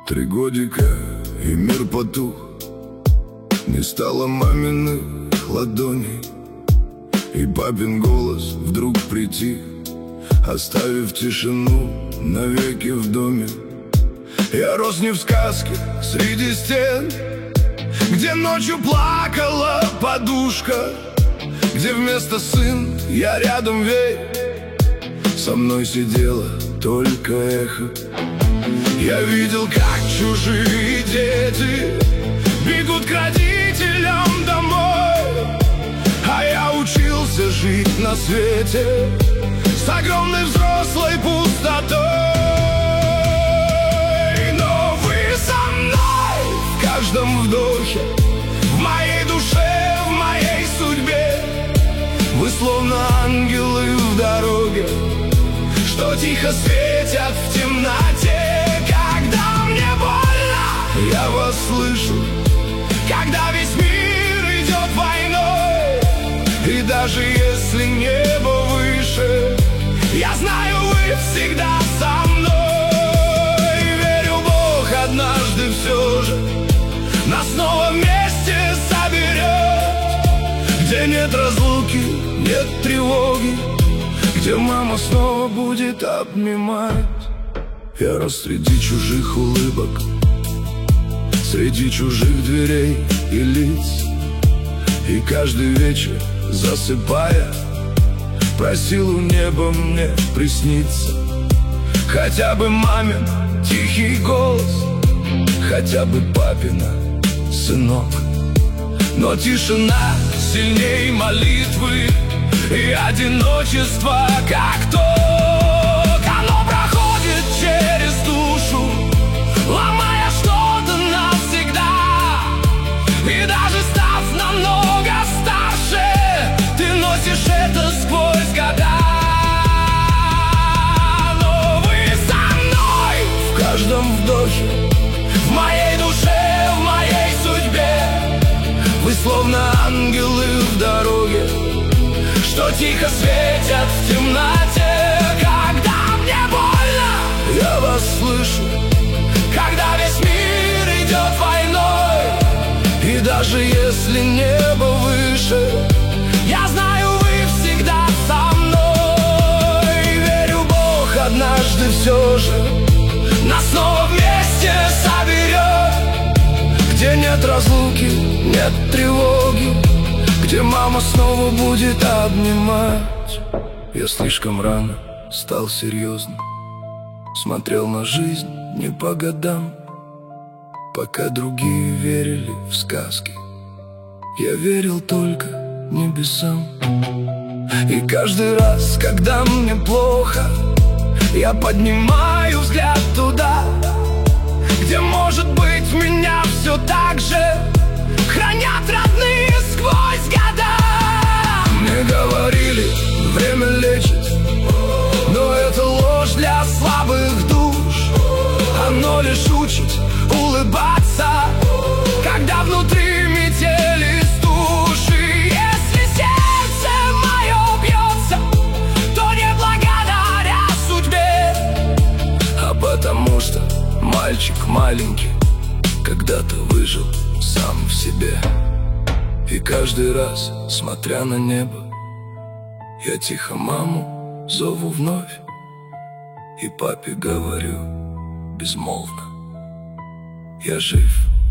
3 годика и мир потух, не стало маминых ладоней, и папин голос вдруг притих, оставив тишину навеки в доме. Я рос не в сказке среди стен, где ночью плакала подушка, где вместо сын я рядом верь, со мной сидело только эхо. Я видел, как чужие дети бегут к родителям домой, а я учился жить на свете с огромной взрослой пустотой. Но вы со мной в каждом вдохе, в моей душе, в моей судьбе. Вы словно ангелы в дороге, что тихо светят в темноте. Когда мне больно, я вас слышу. Когда весь мир идет войной, и даже если небо выше, я знаю, вы всегда со мной. Верю, Бог однажды все же нас снова вместе соберет, где нет разлуки, нет тревоги, где мама снова будет обнимать. Я рос среди чужих улыбок, среди чужих дверей и лиц, и каждый вечер, засыпая, просил у неба мне присниться. Хотя бы мамин тихий голос, хотя бы папина сынок. Но тишина сильней молитвы и одиночество, как ток. Оно проходит через душу, ломая что-то навсегда. И даже став намного старше, ты носишь это сквозь года. Но вы со мной в каждом вдохе, в моей душе, в моей судьбе. Вы словно ангелы в дороге, что тихо светят в темноте. Когда мне больно, я вас слышу. Когда весь мир идет войной, и даже если небо выше, я знаю, вы всегда со мной. Верю, Бог однажды все же нас снова вместе соберет, где нет разлуки, нет тревоги, где мама снова будет обнимать. Я слишком рано стал серьезным, смотрел на жизнь не по годам. Пока другие верили в сказки, я верил только небесам. И каждый раз, когда мне плохо, я поднимаю взгляд туда, где, может быть, меня все так же хранят родные сквозь года. Мне говорили, время лечит, но это ложь для слабых душ. Оно лишь учит улыбаться, когда внутри метели стужи. Если сердце мое бьется, то не благодаря судьбе, а потому что мальчик маленький когда-то выжил сам в себе. И каждый раз, смотря на небо, я тихо маму зову вновь, и папе говорю безмолвно: я жив.